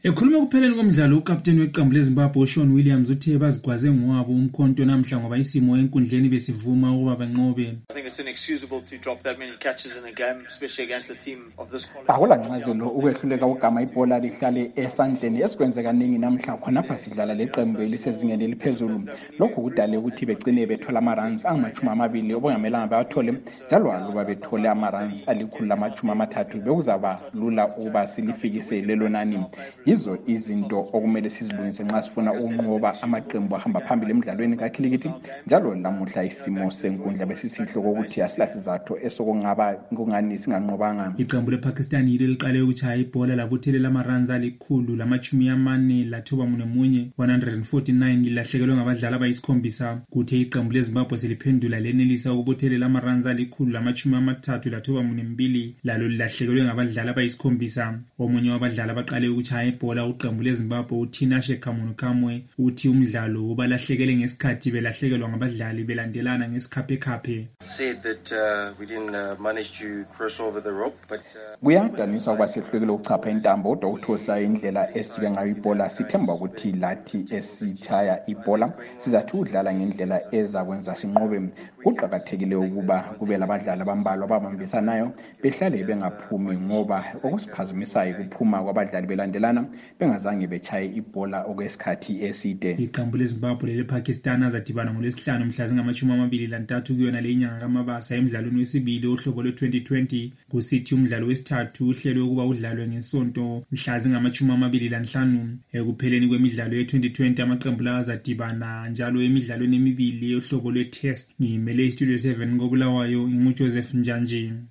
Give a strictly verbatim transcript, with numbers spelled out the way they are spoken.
Ekhuluma kupheleni komdlalo ukapteni weqembu leZimbabwe uShaun Williams uthe bazigwaze ngowabo umkhonto namhla ngoba isimo enkundleni besivuma ukuba banqobe. I think it's inexcusable to drop that many catches in a game, especially against a team of this quality. Akula ncazelo ukwehluleka ugama ibhola lihlale esandleni esikwenze kaningi namhla khonapha sidlala leqembu elisezingeni eliphezulu. Lokhu kudale ukuthi begcine bethola ama-runs angamachumi amabili obangamelanga bawathole njalo aluba bethole ama-runs alikhulu lamachumi amathathu bekuzaba lula ukuba silifikise lelo nani. Yizo izinto okumele sizilungise nxa sifuna ukunqoba amaqembu ahamba phambili emidlalweni kakhilikithi njalo lamuhla isimo senkundla besisihloko ukuthi asilasizathu esokungaba ngungani singanqobanga. Iqembu lePakistan yilo liqale ukuchaya ibhola labuthelela ama-runs alikhulu lamachumi amane lathoba munye one hundred forty-nine lilahlekelwe ngabadlali abayisikhombisa. Kuthe iqembu leZimbabwe seliphendula lenelisa ukubuthelela ama-runs alikhulu lamachumi amathathu lathoba mbili lalo lilahlekelwe ngabadlali abayisikhombisa. Omunye wabadlali abaqale ukuchaya ibhola uqembu leZimbabwe uTinashe Kamunukamwe uthi umdlalo ubalahlekele ngesikhathi belahlekelwa ngabadlali belandelana ngesikhapekhaphe. Said that uh, we didn't uh, manage to cross over the rope, but uh, kuyadanisa ukuba sihlulekile ukuchapha intambo kodwa ukuthosa indlela esijike ngayo ibhola sithemba ukuthi lathi esithaya ibhola sizathi udlala ngendlela ezakwenza sinqobe. Kuqakathekile ukuba kube labadlali abambalwa ababambisanayo behlale bengaphumi ngoba okusiphazumisayo kuphuma kwabadlali belandelana bengazange bechaye ibhola okwesikhathi eside. Iqembu leZimbabwe lePakistan azadibana ngolwesihlanu mhla zingamachumi amabili lantathu kuyona le nyanga kaMabasa emidlalweni wesibili ohlobo lwe-twenty twenty. Kusithi umdlalo wesithathu uhlelwe ukuba udlalwe ngesonto mhla zingamachumi amabili lanhlanu. Ekupheleni kwemidlalo ye-twenty twenty amaqembu lawa azadibana njalo emidlalweni emibili ohlobo lwe-test. Ngimele iStudio seven koBulawayo, nginguJoseph Njanji.